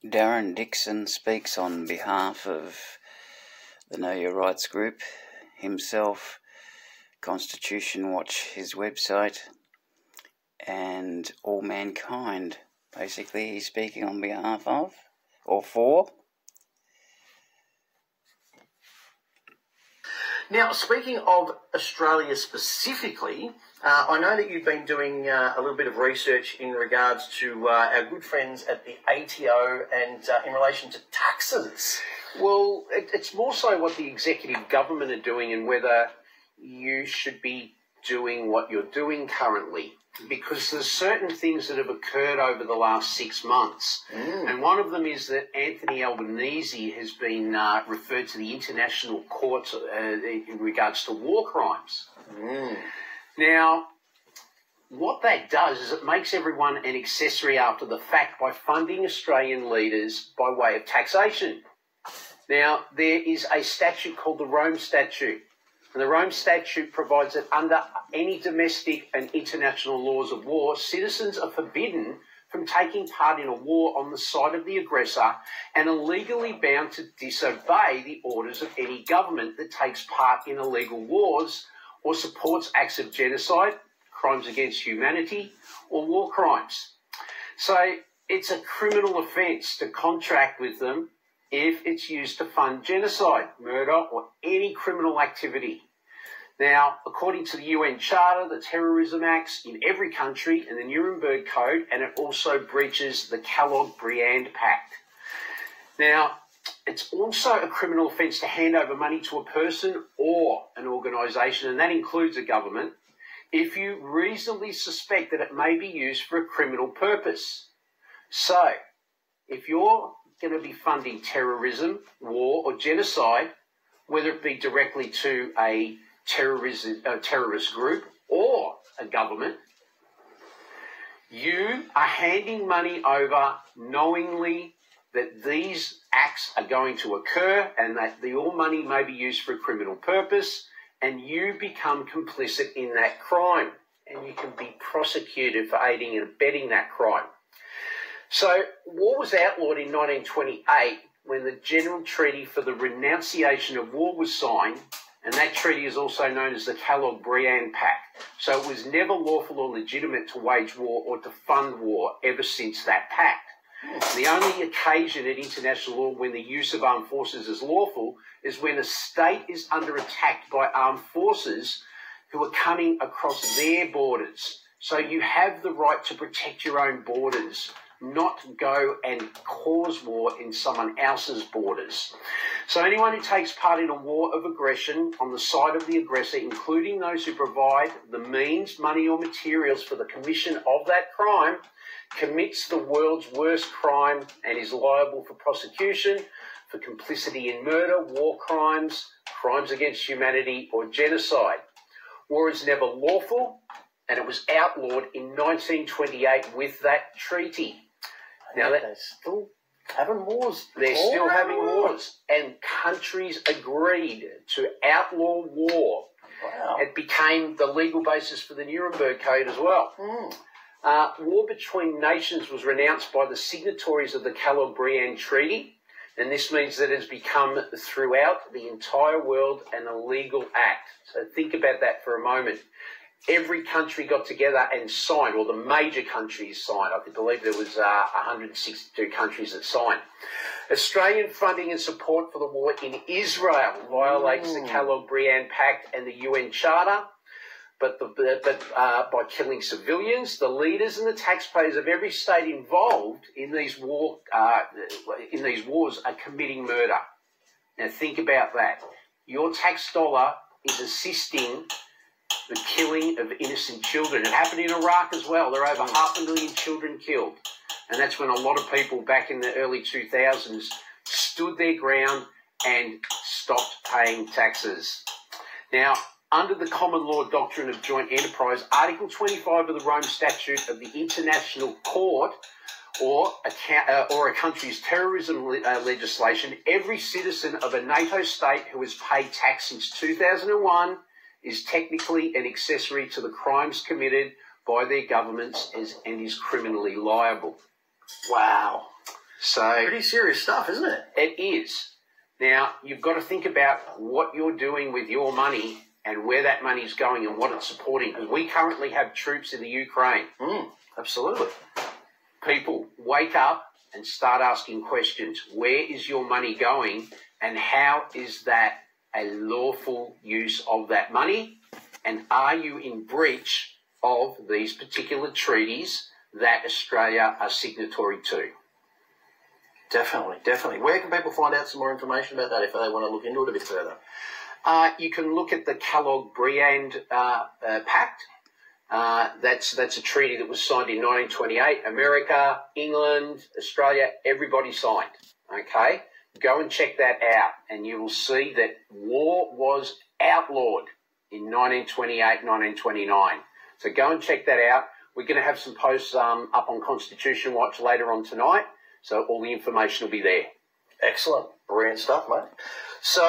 Darren Dixon speaks on behalf of the Know Your Rights group, himself, Constitution Watch, his website, and All Mankind. Basically, he's speaking on behalf of, or for. Now, speaking of Australia specifically, I know that you've been doing a little bit of research in regards to our good friends at the ATO and in relation to taxes. Well, it's more so what the executive government are doing and whether you should be doing what you're doing currently. Because there's certain things that have occurred over the last 6 months. And one of them is that Anthony Albanese has been referred to the international courts in regards to war crimes. Now, what that does is it makes everyone an accessory after the fact by funding Australian leaders by way of taxation. Now, there is a statute called the Rome Statute. And the Rome Statute provides that under any domestic and international laws of war, citizens are forbidden from taking part in a war on the side of the aggressor and are legally bound to disobey the orders of any government that takes part in illegal wars or supports acts of genocide, crimes against humanity, or war crimes. So it's a criminal offence to contract with them if it's used to fund genocide, murder, or any criminal activity. Now, according to the UN Charter, the Terrorism Acts in every country and the Nuremberg Code, and it also breaches the Kellogg-Briand Pact. Now, it's also a criminal offence to hand over money to a person or an organisation, and that includes a government, if you reasonably suspect that it may be used for a criminal purpose. So, if you're going to be funding terrorism, war or genocide, whether it be directly to a terrorist group or a government, you are handing money over knowingly that these acts are going to occur and that your money may be used for a criminal purpose, and you become complicit in that crime and you can be prosecuted for aiding and abetting that crime. So war was outlawed in 1928 when the General Treaty for the Renunciation of War was signed, and that treaty is also known as the Kellogg-Briand Pact. So it was never lawful or legitimate to wage war or to fund war ever since that pact. The only occasion in international law when the use of armed forces is lawful is when a state is under attack by armed forces who are coming across their borders. So you have the right to protect your own borders, not go and cause war in someone else's borders. So anyone who takes part in a war of aggression on the side of the aggressor, including those who provide the means, money or materials for the commission of that crime, commits the world's worst crime and is liable for prosecution for complicity in murder, war crimes, crimes against humanity or genocide. War is never lawful, and it was outlawed in 1928 with that treaty. Now they're still having wars. They're still having wars. And countries agreed to outlaw war. Wow. It became the legal basis for the Nuremberg Code as well. War between nations was renounced by the signatories of the Kellogg-Briand Treaty, and this means that it has become throughout the entire world an illegal act. So think about that for a moment. Every country got together and signed, or the major countries signed. I believe there was 162 countries that signed. Australian funding and support for the war in Israel violates the Kellogg-Briand Pact and the UN Charter, but by killing civilians, the leaders and the taxpayers of every state involved in these wars are committing murder. Now think about that. Your tax dollar is assisting the killing of innocent children. It happened in Iraq as well. There are over 500,000 children killed. And that's when a lot of people back in the early 2000s stood their ground and stopped paying taxes. Now, under the common law doctrine of joint enterprise, Article 25 of the Rome Statute of the International Court, or a country's terrorism legislation, every citizen of a NATO state who has paid tax since 2001 is technically an accessory to the crimes committed by their governments and is criminally liable. Wow. So pretty serious stuff, isn't it? it is. Now, you've got to think about what you're doing with your money and where that money's going and what it's supporting, because we currently have troops in the Ukraine. Absolutely. People, wake up and start asking questions. Where is your money going, and how is that a lawful use of that money? And are you in breach of these particular treaties that Australia are signatory to? Definitely, definitely. Where can people find out some more information about that if they want to look into it a bit further? You can look at the Kellogg-Briand Pact. That's a treaty that was signed in 1928. America, England, Australia, everybody signed. Okay? Go and check that out, and you will see that war was outlawed in 1928, 1929. So go and check that out. We're going to have some posts up on Constitution Watch later on tonight, so all the information will be there. Excellent. Brilliant stuff, mate. So